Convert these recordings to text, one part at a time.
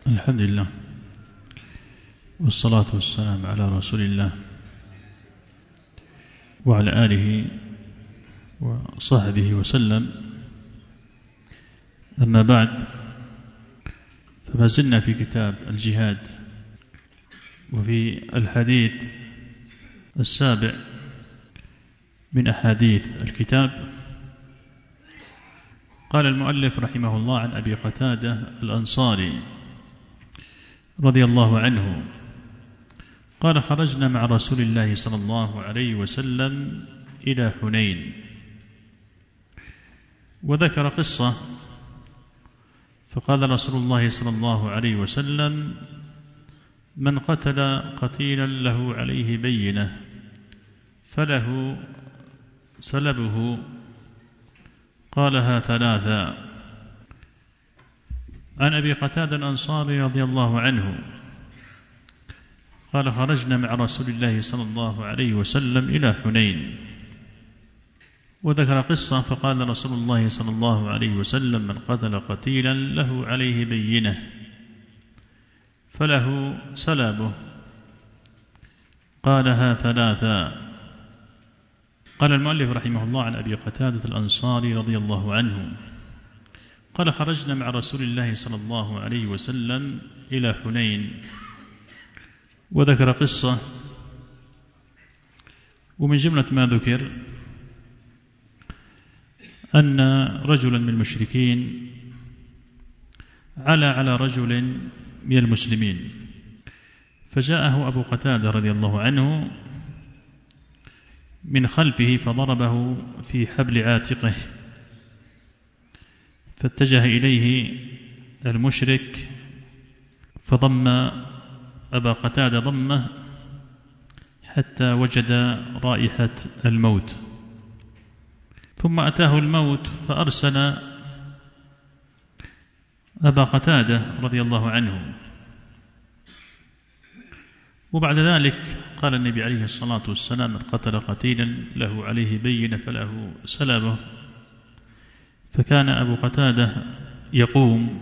الحمد لله والصلاة والسلام على رسول الله وعلى آله وصحبه وسلم. أما بعد، فما زلنا في كتاب الجهاد وفي الحديث السابع من أحاديث الكتاب. قال المؤلف رحمه الله عن أبي قتادة الأنصاري رضي الله عنه قال: خرجنا مع رسول الله صلى الله عليه وسلم إلى حنين. وذكر قصة، فقال رسول الله صلى الله عليه وسلم: من قتل قتيلا له عليه بينة فله سلبه. قالها ثلاثا. عن أبي قتادة الأنصاري رضي الله عنه قال: خرجنا مع رسول الله صلى الله عليه وسلم إلى حنين. وذكر قصة، فقال رسول الله صلى الله عليه وسلم: من قتل قتيلا له عليه بينة فله سلبه. قالها ثلاثا. قال المؤلف رحمه الله عن أبي قتادة الأنصاري رضي الله عنه قال: خرجنا مع رسول الله صلى الله عليه وسلم إلى حنين. وذكر قصة، ومن جملة ما ذكر أن رجلا من المشركين على رجل من المسلمين، فجاءه أبو قتادة رضي الله عنه من خلفه فضربه في حبل عاتقه، فاتجه إليه المشرك فضم أبا قتادة ضمه حتى وجد رائحة الموت، ثم أتاه الموت فأرسل أبا قتادة رضي الله عنه. وبعد ذلك قال النبي عليه الصلاة والسلام: من قتل قتيلا له عليه بينة فله سلبه. فكان أبو قتادة يقوم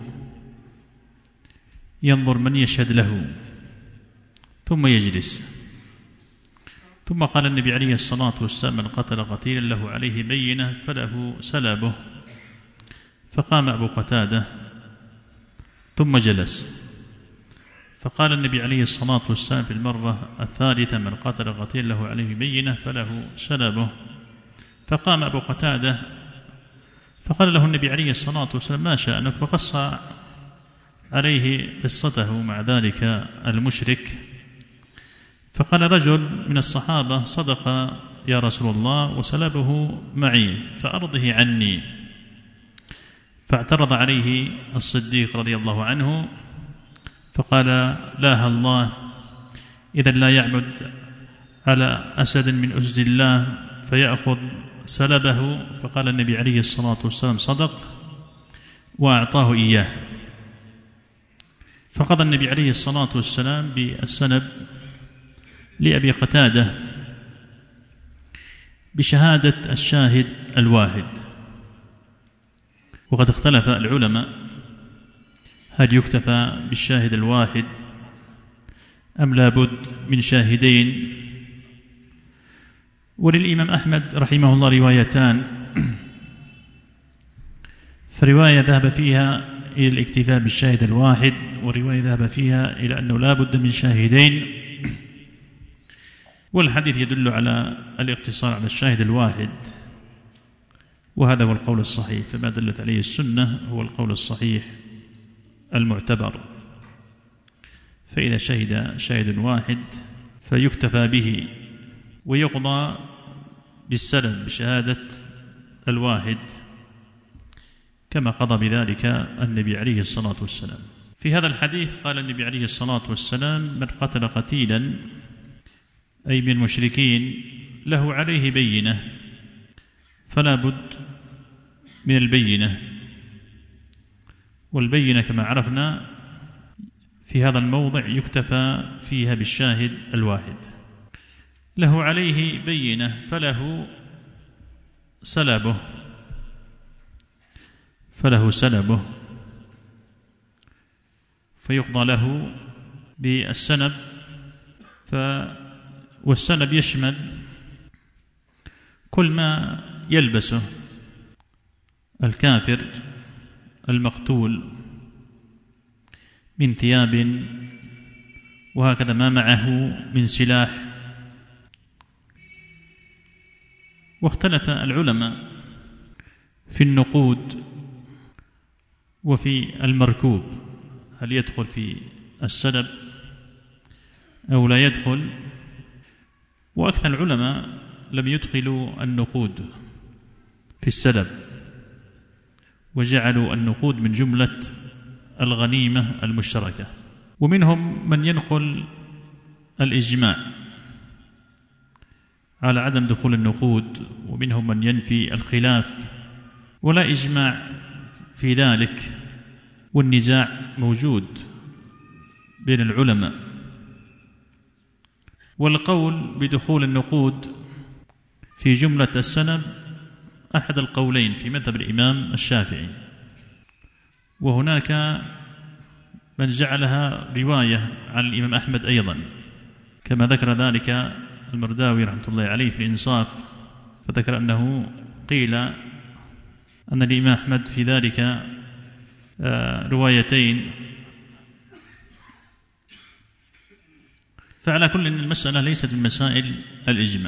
ينظر من يشهد له ثم يجلس. ثم قال النبي عليه الصلاة والسلام: من قتل قتيلا له عليه بينة فله سلبه. فقام أبو قتادة ثم جلس. فقال النبي عليه الصلاة والسلام في المرة الثالثة: من قتل قتيلا له عليه بينة فله سلبه. فقام أبو قتادة فقال له النبي عليه الصلاة والسلام: ما شأنك؟ فقص عليه قصته مع ذلك المشرك. فقال رجل من الصحابة: صدق يا رسول الله، وسلبه معي فأرضه عني. فاعترض عليه الصديق رضي الله عنه فقال: لا الله، إذا لا يعمد على أسد من أسد الله فيأخذ سلبه. فقال النبي عليه الصلاة والسلام: صدق، وأعطاه إياه. فقضى النبي عليه الصلاة والسلام بالسلب لأبي قتادة بشهادة الشاهد الواحد. وقد اختلف العلماء هل يكتفى بالشاهد الواحد أم لا بد من شاهدين. وللإمام أحمد رحمه الله روايتان، فرواية ذهب فيها إلى الاكتفاء بالشاهد الواحد، ورواية ذهب فيها إلى أنه لا بد من شاهدين. والحديث يدل على الاقتصار على الشاهد الواحد، وهذا هو القول الصحيح. فما دلت عليه السنة هو القول الصحيح المعتبر. فإذا شهد شاهد واحد فيكتفى به ويقضى بالسلب بشهادة الواحد، كما قضى بذلك النبي عليه الصلاة والسلام. في هذا الحديث قال النبي عليه الصلاة والسلام: من قتل قتيلا، أي من المشركين، له عليه بينة فلا بد من البينة. والبينة كما عرفنا في هذا الموضع يكتفى فيها بالشاهد الواحد. له عليه بينة فله سلبه، فله سلبه. فيقضى له بالسنب. والسنب يشمل كل ما يلبسه الكافر المقتول من ثياب، وهكذا ما معه من سلاح. واختلف العلماء في النقود وفي المركوب، هل يدخل في السلب أو لا يدخل. وأكثر العلماء لم يدخلوا النقود في السلب، وجعلوا النقود من جملة الغنيمة المشتركة. ومنهم من ينقل الإجماع على عدم دخول النقود، ومنهم من ينفي الخلاف، ولا إجماع في ذلك، والنزاع موجود بين العلماء. والقول بدخول النقود في جملة السنب أحد القولين في مذهب الإمام الشافعي، وهناك من جعلها رواية عن الإمام أحمد أيضا، كما ذكر ذلك المرداوي رحمة الله عليه في الإنصاف، فذكر أنه قيل أن الإمام أحمد في ذلك روايتين. فعلى كل إن المسألة ليست من مسائل الإجماع،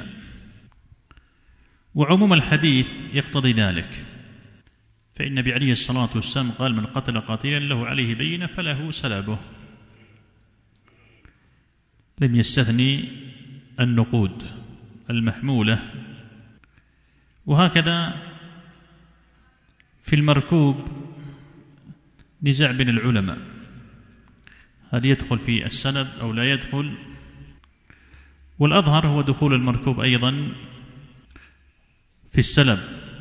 وعموم الحديث يقتضي ذلك، فإن النبي عليه الصلاة والسلام قال: من قتل قاتلا له عليه بينة فله سلبه، لم يستثني النقود المحمولة. وهكذا في المركوب نزاع بين العلماء، هل يدخل في السلب أو لا يدخل. والأظهر هو دخول المركوب أيضا في السلب.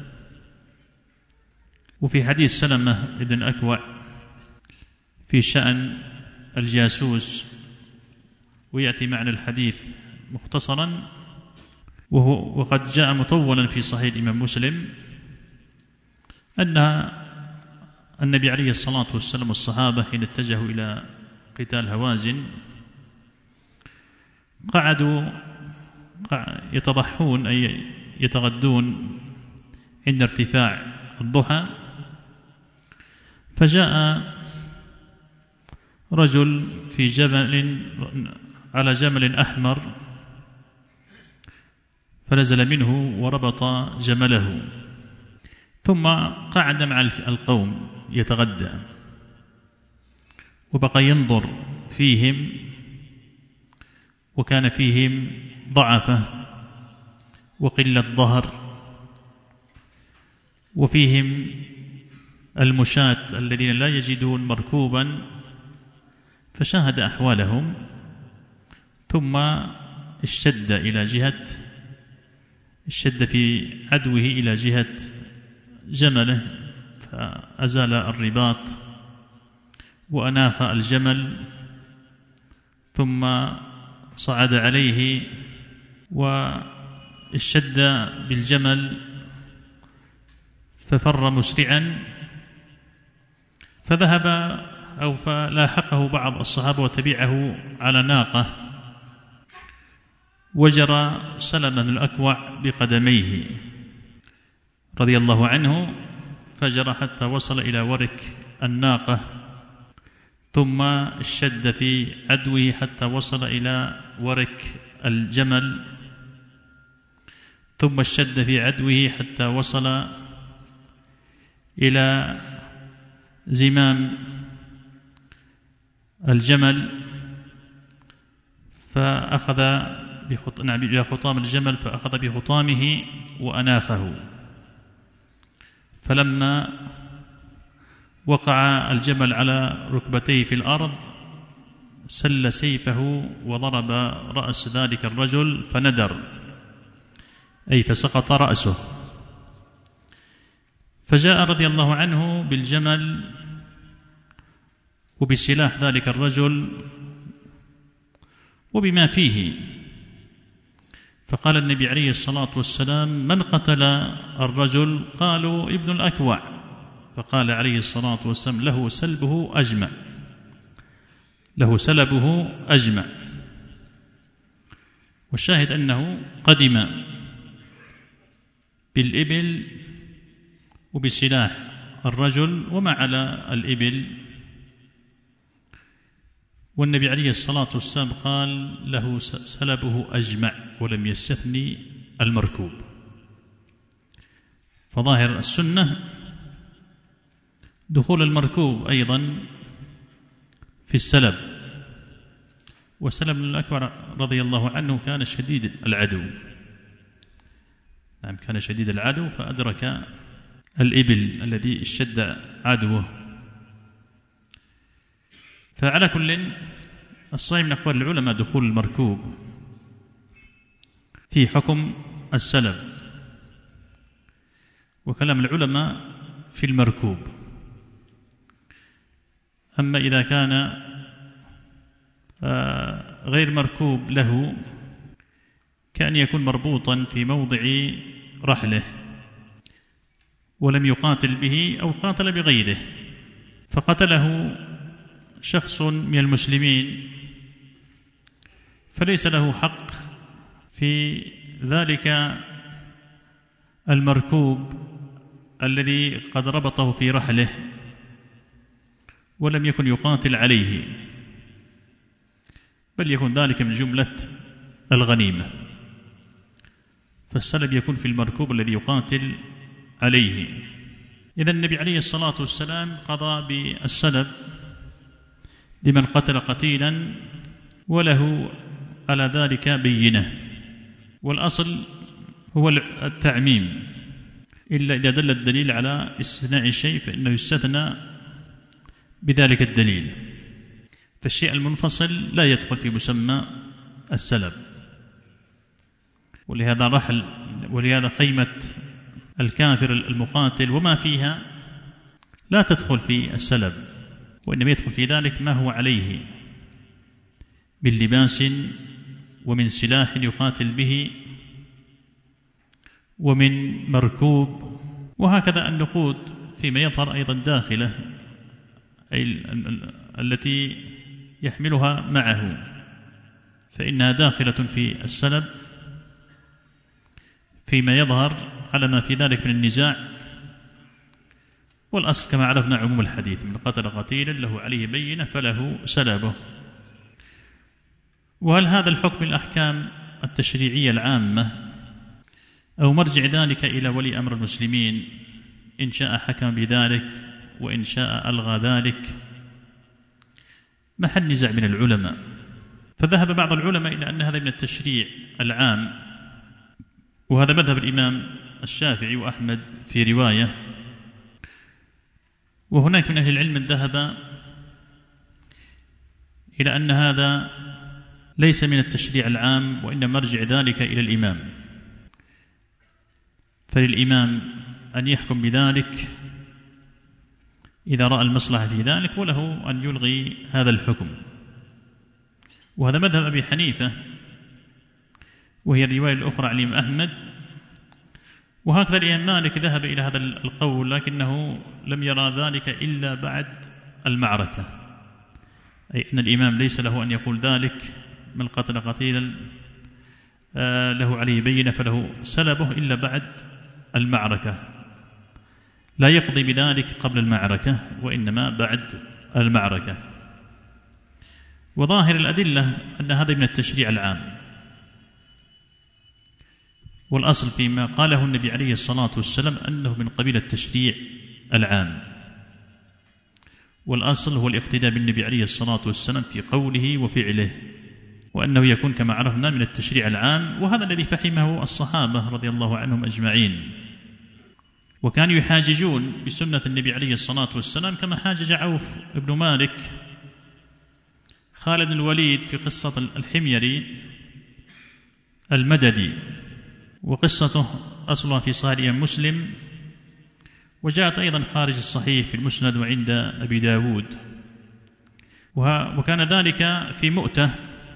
وفي حديث سلمة بن الأكوع في شأن الجاسوس، ويأتي معنى الحديث مختصرا، وقد جاء مطولا في صحيح الإمام مسلم، أن النبي عليه الصلاة والسلام والصحابة حين اتجهوا إلى قتال هوازن قعدوا يتضحون أي يتغدون عند ارتفاع الضحى، فجاء رجل في جبل على جمل أحمر فنزل منه وربط جمله، ثم قعد مع القوم يتغدى، وبقى ينظر فيهم، وكان فيهم ضعفة وقلة ظهر، وفيهم المشاة الذين لا يجدون مركوبا، فشاهد أحوالهم، ثم اشتد في عدوه إلى جهة جمله، فأزال الرباط وأناخ الجمل، ثم صعد عليه واشتد بالجمل ففر مسرعا، فذهب أو فلاحقه بعض الصحابة وتبعه على ناقة، وجرى سلمة بن الأكوع بقدميه رضي الله عنه، فجرى حتى وصل إلى ورك الناقة، ثم اشتد في عدوه حتى وصل إلى ورك الجمل، ثم اشتد في عدوه حتى وصل إلى زمام الجمل، فأخذ إلى خطام الجمل، فأخذ بخطامه وأناخه، فلما وقع الجمل على ركبتيه في الأرض سل سيفه وضرب رأس ذلك الرجل فندر، أي فسقط رأسه. فجاء رضي الله عنه بالجمل وبسلاح ذلك الرجل وبما فيه، فقال النبي عليه الصلاة والسلام: من قتل الرجل؟ قالوا: ابن الأكوع. فقال عليه الصلاة والسلام: له سلبه أجمع. له سلبه أجمع. والشاهد أنه قدم بالإبل وبسلاح الرجل وما على الإبل، والنبي عليه الصلاة والسلام قال له سلبه أجمع ولم يستثني المركوب. فظاهر السنة دخول المركوب أيضا في السلب. وسلم بن الأكوع رضي الله عنه كان شديد العدو، نعم كان شديد العدو فأدرك الإبل الذي اشتد عدوه. فعلى كل الصحيح من أقوال العلماء دخول المركوب في حكم السلب، وكلام العلماء في المركوب. أما إذا كان غير مركوب له كأن يكون مربوطا في موضع رحله ولم يقاتل به أو قاتل بغيره فقتله شخص من المسلمين، فليس له حق في ذلك المركوب الذي قد ربطه في رحله ولم يكن يقاتل عليه، بل يكون ذلك من جملة الغنيمة. فالسلب يكون في المركوب الذي يقاتل عليه. إذا النبي عليه الصلاة والسلام قضى بالسلب لمن قتل قتيلا وله على ذلك بينة، والأصل هو التعميم، إلا إذا دل الدليل على استثناء الشيء فإنه يستثنى بذلك الدليل. فالشيء المنفصل لا يدخل في مسمى السلب. ولهذا رحل ولهذا خيمة الكافر المقاتل وما فيها لا تدخل في السلب، وإنما يدخل في ذلك ما هو عليه من لباس ومن سلاح يقاتل به ومن مركوب، وهكذا النقود فيما يظهر أيضا داخله أي التي يحملها معه فإنها داخلة في السلب فيما يظهر على ما في ذلك من النزاع. والأصل كما عرفنا عموم الحديث: من قتل قتيلا له عليه بينة فله سلبه. وهل هذا الحكم من الأحكام التشريعية العامة أو مرجع ذلك إلى ولي أمر المسلمين؟ إن شاء حكم بذلك وإن شاء ألغى ذلك، محل نزاع من العلماء. فذهب بعض العلماء إلى أن هذا من التشريع العام، وهذا مذهب الإمام الشافعي وأحمد في رواية. وهناك من أهل العلم من ذهب إلى أن هذا ليس من التشريع العام، وإنما مرجع ذلك إلى الإمام، فللإمام أن يحكم بذلك إذا رأى المصلحة في ذلك، وله أن يلغي هذا الحكم. وهذا مذهب أبي حنيفة، وهي الرواية الأخرى عن الإمام أحمد. وهكذا الإمام مالك ذهب إلى هذا القول، لكنه لم يرى ذلك إلا بعد المعركة، أي أن الإمام ليس له أن يقول ذلك: من قتل قتيلا له عليه بينة فله سلبه، إلا بعد المعركة. لا يقضي بذلك قبل المعركة وإنما بعد المعركة. وظاهر الأدلة أن هذا من التشريع العام، والأصل فيما قاله النبي عليه الصلاة والسلام أنه من قبيل التشريع العام، والأصل هو الاقتداء بالنبي عليه الصلاة والسلام في قوله وفعله، وأنه يكون كما عرفنا من التشريع العام. وهذا الذي فهمه الصحابة رضي الله عنهم أجمعين، وكانوا يحاججون بسنة النبي عليه الصلاة والسلام كما حاجج عوف بن مالك خالد الوليد في قصة الحميري المددي، وقصته أصلها في صحيح مسلم، وجاءت أيضا خارج الصحيح في المسند وعند أبي داود. وكان ذلك في مؤتة،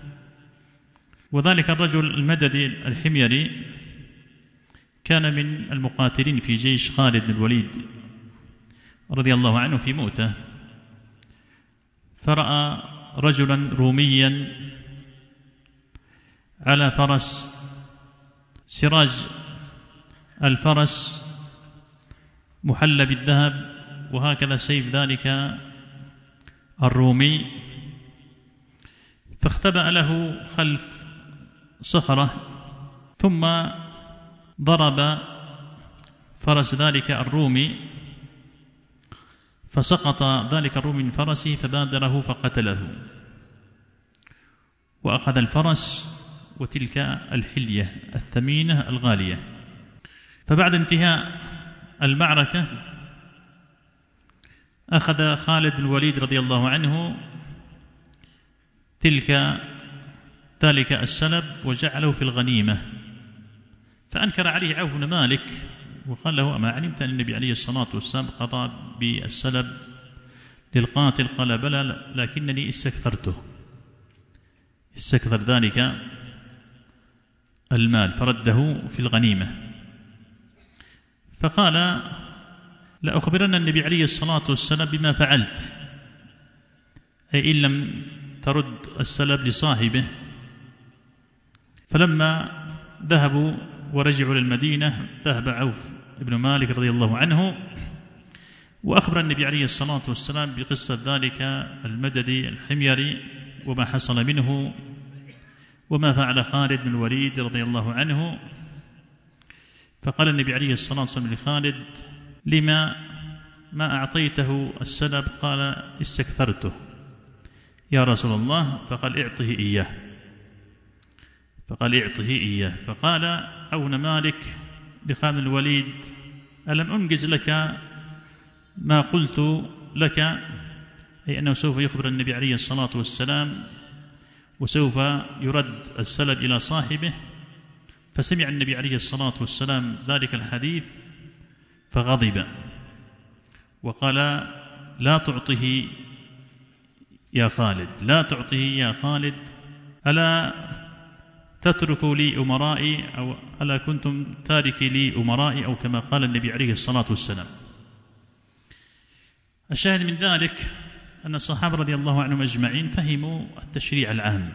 وذلك الرجل المددي الحميري كان من المقاتلين في جيش خالد بن الوليد رضي الله عنه في مؤتة، فرأى رجلا روميا على فرس، سراج الفرس محلى بالذهب، وهكذا سيف ذلك الرومي، فاختبأ له خلف صخرة، ثم ضرب فرس ذلك الرومي، فسقط ذلك الرومي من فرسه فبادره فقتله، وأخذ الفرس وتلك الحلية الثمينة الغالية. فبعد انتهاء المعركة أخذ خالد بن الوليد رضي الله عنه ذلك السلب وجعله في الغنيمة، فأنكر عليه عوف بن مالك وقال له: أما علمت أن النبي عليه الصلاة والسلام قضى بالسلب للقاتل؟ قال: بلى، لكنني استكثر ذلك المال فرده في الغنيمة. فقال: لأخبرن النبي عليه الصلاة والسلام بما فعلت، أي إن لم ترد السلب لصاحبه. فلما ذهبوا ورجعوا للمدينة ذهب عوف بن مالك رضي الله عنه وأخبر النبي عليه الصلاة والسلام بقصة ذلك المددي الحميري وما حصل منه وما فعل خالد بن الوليد رضي الله عنه. فقال النبي عليه الصلاة والسلام لخالد: لما ما أعطيته السلب؟ قال: استكثرته يا رسول الله. فقال: اعطه إياه. فقال عون مالك لخالد بن الوليد: ألم أنجز لك ما قلت لك؟ أي أنه سوف يخبر النبي عليه الصلاة والسلام وسوف يرد السلب إلى صاحبه. فسمع النبي عليه الصلاة والسلام ذلك الحديث فغضب وقال: لا تعطه يا خالد، ألا تترك لي أمرائي، أو ألا كنتم تاركي لي أمرائي، أو كما قال النبي عليه الصلاة والسلام. الشاهد من ذلك أن الصحابة رضي الله عنهم أجمعين فهموا التشريع العام،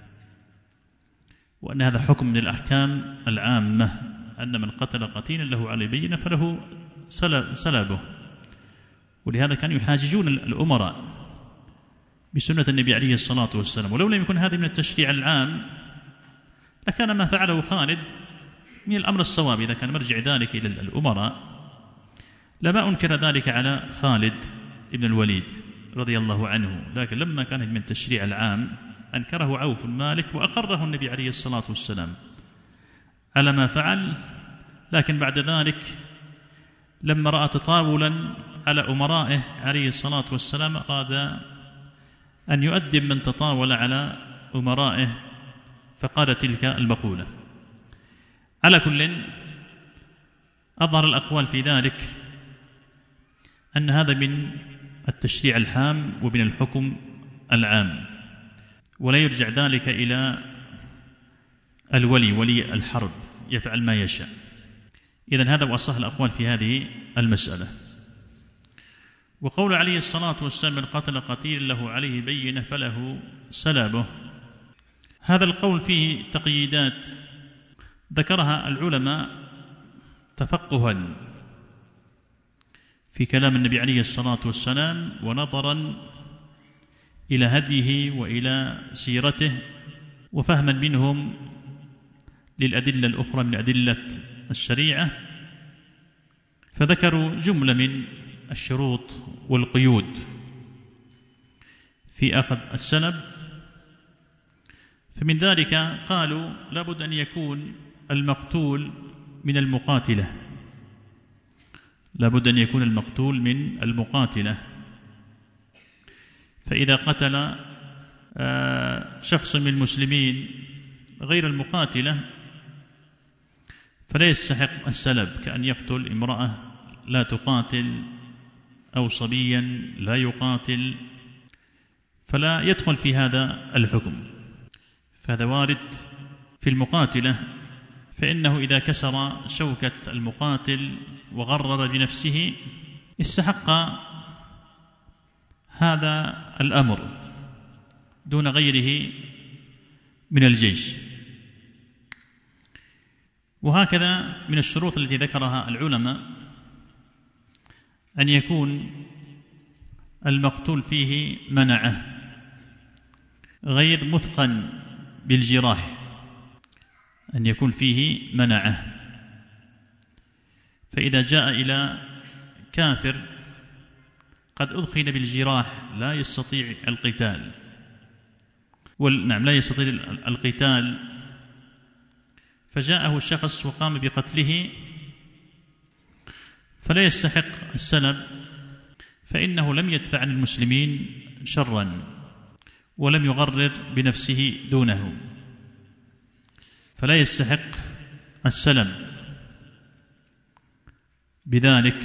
وأن هذا حكم من الأحكام العامة، أن من قتل قتيلا له عليه بينة فله سلبه. ولهذا كانوا يحاججون الأمراء بسنة النبي عليه الصلاة والسلام. ولو لم يكن هذا من التشريع العام لكان ما فعله خالد من الأمر الصواب. إذا كان مرجع ذلك إلى الأمراء لما أنكر ذلك على خالد بن الوليد رضي الله عنه، لكن لما كان من التشريع العام أنكره عوف بن مالك وأقره النبي عليه الصلاة والسلام على ما فعل. لكن بعد ذلك لما رأى تطاولا على أمرائه عليه الصلاة والسلام أراد أن يؤدب من تطاول على أمرائه فقال تلك المقولة. على كل أظهر الأقوال في ذلك أن هذا من التشريع العام ومن الحكم العام، ولا يرجع ذلك إلى ولي الحرب يفعل ما يشاء. إذن هذا وأصح الأقوال في هذه المسألة. وقول عليه الصلاة والسلام: من قتل قتيلا له عليه بينة فله سلبه، هذا القول فيه تقييدات ذكرها العلماء تفقها في كلام النبي عليه الصلاة والسلام ونظرا إلى هديه وإلى سيرته وفهما منهم للأدلة الأخرى من أدلة الشريعة، فذكروا جملة من الشروط والقيود في أخذ السلب. فمن ذلك قالوا لابد أن يكون المقتول من المقاتلة، فإذا قتل شخص من المسلمين غير المقاتلة فلا يستحق السلب، كأن يقتل امرأة لا تقاتل أو صبيا لا يقاتل، فلا يدخل في هذا الحكم. فهذا وارد في المقاتلة، فإنه إذا كسر شوكة المقاتل وغرر بنفسه استحق هذا الأمر، دون غيره من الجيش. وهكذا من الشروط التي ذكرها العلماء أن يكون المقتول فيه منعه غير مثقن بالجراح، أن يكون فيه منعه. فإذا جاء إلى كافر قد أدخل بالجراح لا يستطيع القتال، لا يستطيع القتال، فجاءه شخص وقام بقتله فلا يستحق السلب، فإنه لم يدفع عن المسلمين شرا ولم يغرر بنفسه دونه، فلا يستحق السلب بذلك.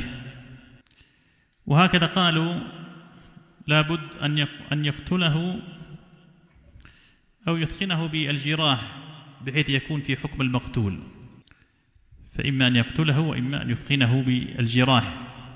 وهكذا قالوا لابد أن يقتله أو يثخنه بالجراح بحيث يكون في حكم المقتول، فإما أن يقتله وإما أن يثخنه بالجراح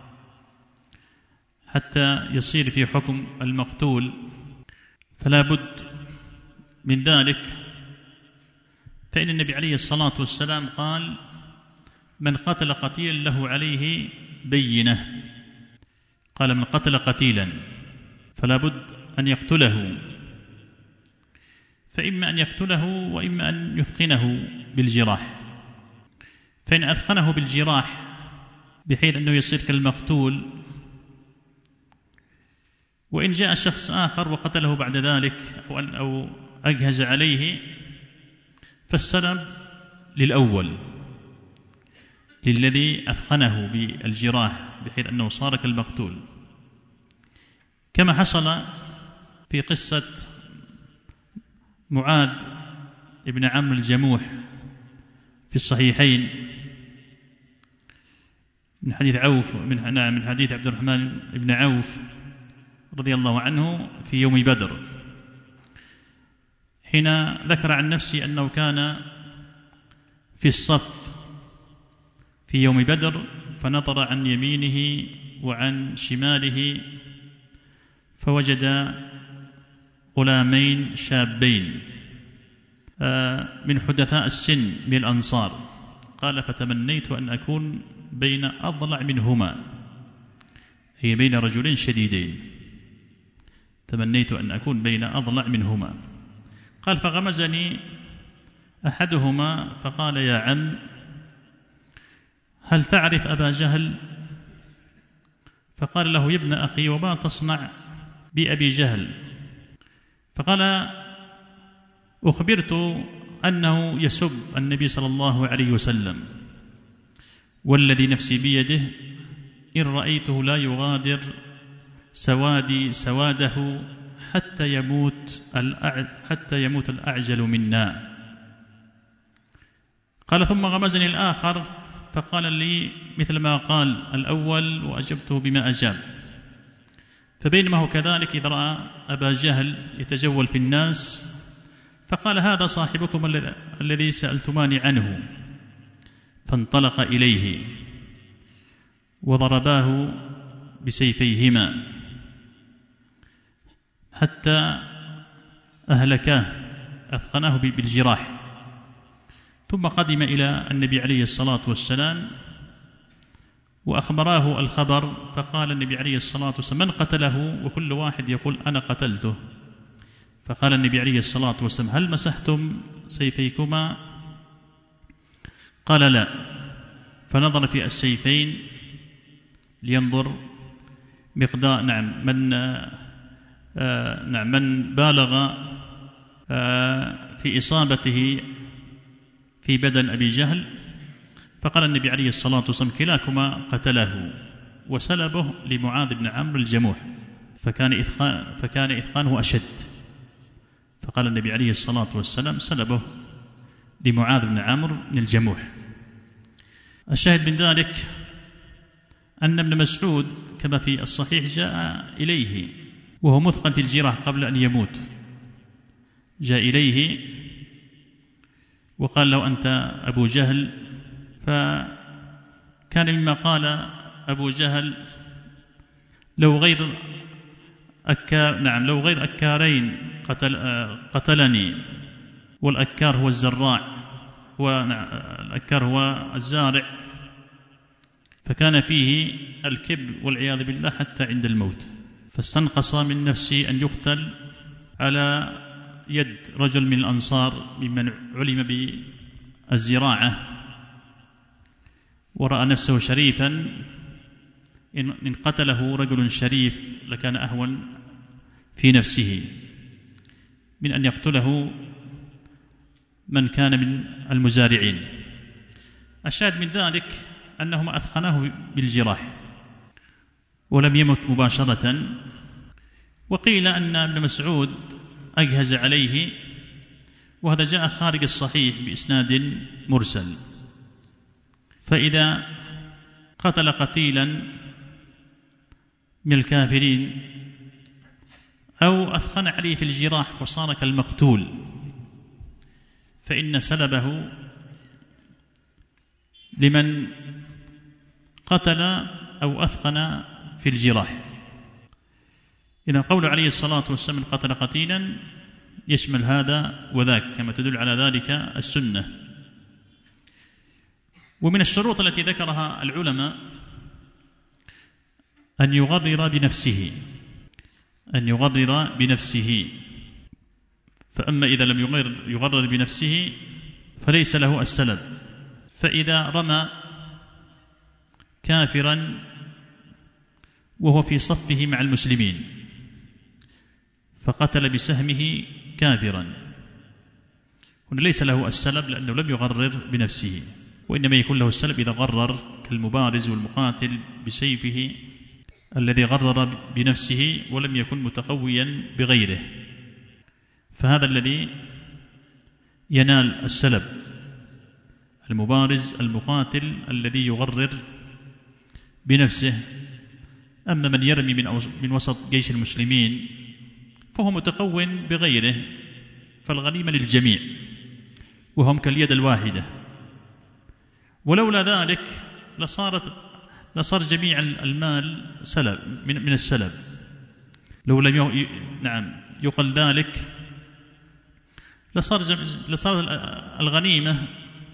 حتى يصير في حكم المقتول، فلا بد من ذلك. فإن النبي عليه الصلاة والسلام قال: من قتل قتيلا له عليه بينة، قال: من قتل قتيلا فلا بد أن يقتله، فإما أن يقتله وإما أن يثخنه بالجراح. فإن أثخنه بالجراح بحيث أنه يصير كالمقتول، وإن جاء شخص آخر وقتله بعد ذلك أو أجهز عليه فالسلب للأول، للذي أثخنه بالجراح بحيث أنه صار كالمقتول، كما حصل في قصة معاذ بن عمرو الجموح في الصحيحين من حديث من حديث عبد الرحمن بن عوف رضي الله عنه في يوم بدر، حين ذكر عن نفسه أنه كان في الصف في يوم بدر فنظر عن يمينه وعن شماله فوجد غلامين شابين من حدثاء السن من الأنصار، قال: فتمنيت أن أكون بين أضلع منهما، هي بين رجلين شديدين، تمنيت أن أكون بين أضلع منهما. قال: فغمزني أحدهما فقال: يا عم، هل تعرف أبا جهل؟ فقال له: يا ابن أخي، وما تصنع بأبي جهل؟ فقال: أخبرت أنه يسب النبي صلى الله عليه وسلم، والذي نفسي بيده إن رأيته لا يغادر سوادي سواده حتى يموت الأعجل منا. قال: ثم غمزني الآخر فقال لي مثل ما قال الأول وأجبته بما أجاب. فبينما هو كذلك إذ رأى أبا جهل يتجول في الناس فقال: هذا صاحبكم الذي سألتماني عنه، فانطلق إليه وضرباه بسيفيهما حتى أهلكاه، أثخناه بالجراح. ثم قدم إلى النبي عليه الصلاة والسلام وأخبراه الخبر، فقال النبي عليه الصلاة والسلام: من قتله؟ وكل واحد يقول: أنا قتلته. فقال النبي عليه الصلاة والسلام: هل مسحتم سيفيكما؟ قال: لا. فنظر في السيفين لينظر مقدار من بالغ في إصابته في بدن أبي جهل. فقال النبي عليه الصلاة والسلام: كلاكما قتله، وسلبه لمعاذ بن عمرو الجموح، فكان إثخانه أشد. فقال النبي عليه الصلاة والسلام: سلبه لمعاذ بن عمرو بن الجموح. الشاهد من ذلك أن ابن مسعود كما في الصحيح جاء إليه وهو مثقن في الجراح قبل أن يموت، جاء إليه وقال له: أنت أبو جهل؟ فكان مما قال أبو جهل: لو غير نعم لو غير أكارين قتلني، والأكار هو الزراع، الأكار هو الزارع، فكان فيه الكبر والعياذ بالله حتى عند الموت، فاستنقص من نفسه أن يقتل على يد رجل من الأنصار ممن علم بالزراعة، ورأى نفسه شريفا، إن قتله رجل شريف لكان أهون في نفسه من أن يقتله من كان من المزارعين. الشاهد من ذلك أنهم أثخناه بالجراح ولم يمت مباشرة. وقيل أن ابن مسعود أجهز عليه، وهذا جاء خارج الصحيح بإسناد مرسل. فإذا قتل قتيلا من الكافرين أو أثخن عليه في الجراح وصار كالمقتول، فإن سلبه لمن قتل أو أثخن في الجراح. إذا قول عليه الصلاة والسلام قتل قتيلا يشمل هذا وذاك، كما تدل على ذلك السنة. ومن الشروط التي ذكرها العلماء أن يغرر بنفسه، فأما إذا لم يغرر بنفسه فليس له السلب. فإذا رمى كافرا وهو في صفه مع المسلمين فقتل بسهمه كافرا، هنا ليس له السلب لأنه لم يغرر بنفسه، وإنما يكون له السلب إذا غرر، كالمبارز والمقاتل بسيفه الذي غرر بنفسه ولم يكن متقويا بغيره، فهذا الذي ينال السلب، المبارز المقاتل الذي يغرر بنفسه. أما من يرمي من وسط جيش المسلمين فهو متقوٍ بغيره، فالغنيمة للجميع وهم كاليد الواحدة، ولولا ذلك لصار جميع المال سلب من السلب. لو لم يقل ذلك لصار الغنيمة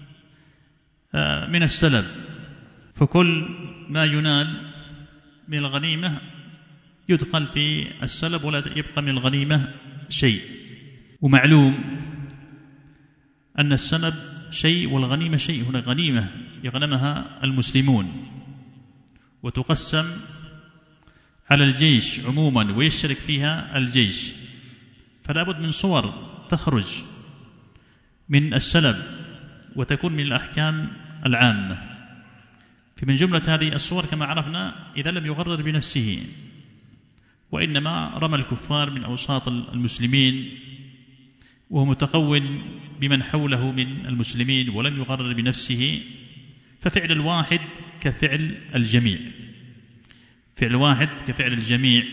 من السلب، فكل ما ينال من الغنيمة يدخل في السلب ولا يبقى من الغنيمة شيء. ومعلوم أن السلب شيء والغنيمة شيء. هنا غنيمة يغنمها المسلمون وتقسم على الجيش عموما ويشترك فيها الجيش، فلا بد من صور تخرج من السلب وتكون من الأحكام العامة. فمن جملة هذه الصور كما عرفنا إذا لم يغرر بنفسه وإنما رمى الكفار من أوساط المسلمين وهو متقوٍ بمن حوله من المسلمين ولم يغرر بنفسه، ففعل الواحد كفعل الجميع، فعل واحد كفعل الجميع.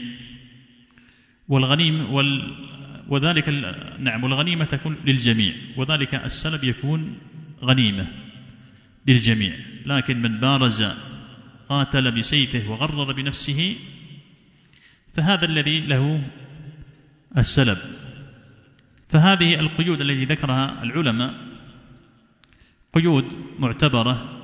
وذلك والغنيمة تكون للجميع، وذلك السلب يكون غنيمة للجميع. لكن من بارز قاتل بسيفه وغرر بنفسه فهذا الذي له السلب. فهذه القيود التي ذكرها العلماء قيود معتبرة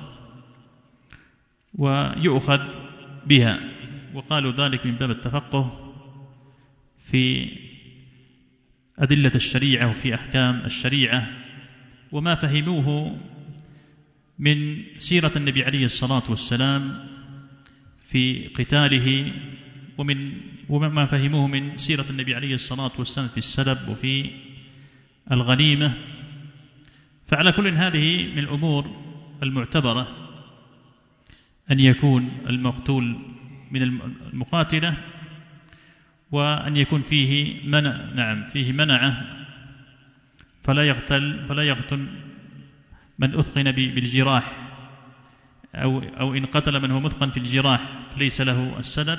ويؤخذ بها، وقالوا ذلك من باب التفقه في أدلة الشريعة وفي أحكام الشريعة وما فهموه من سيرة النبي عليه الصلاة والسلام في قتاله وما فهموه من سيرة النبي عليه الصلاة والسلام في السلب وفي الغنيمة. فعلى كل هذه من الأمور المعتبرة أن يكون المقتول من المقاتلة وأن يكون فيه فيه منعة، فلا يقتل من أثخن بالجراح، أو إن قتل من هو مثخن في الجراح فليس له السلب.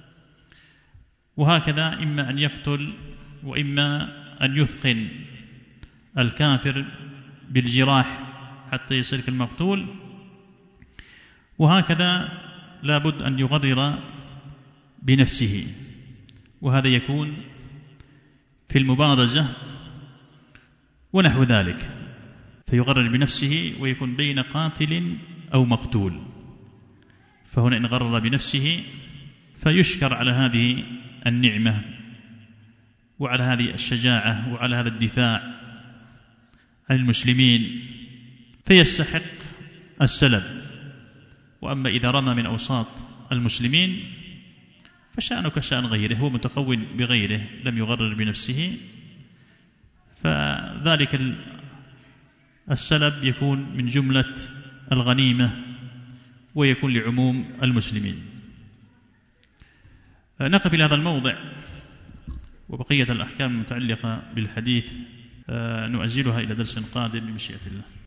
وهكذا إما أن يقتل وإما أن يثخن الكافر بالجراح حتى يصير كالمقتول، وهكذا لا بد أن يغرر بنفسه. وهذا يكون في المبارزة ونحو ذلك، فيغرر بنفسه ويكون بين قاتل أو مقتول. فهنا إن غرر بنفسه فيشكر على هذه النعمة وعلى هذه الشجاعة وعلى هذا الدفاع عن المسلمين، فيستحق السلب. وأما إذا رمى من أوساط المسلمين فشأنه كشأن غيره، هو متقوٍ بغيره لم يغرر بنفسه، فذلك السلب يكون من جملة الغنيمة ويكون لعموم المسلمين. نقف إلى هذا الموضع، وبقية الأحكام المتعلقة بالحديث نؤجلها إلى درس قادم بمشيئة الله.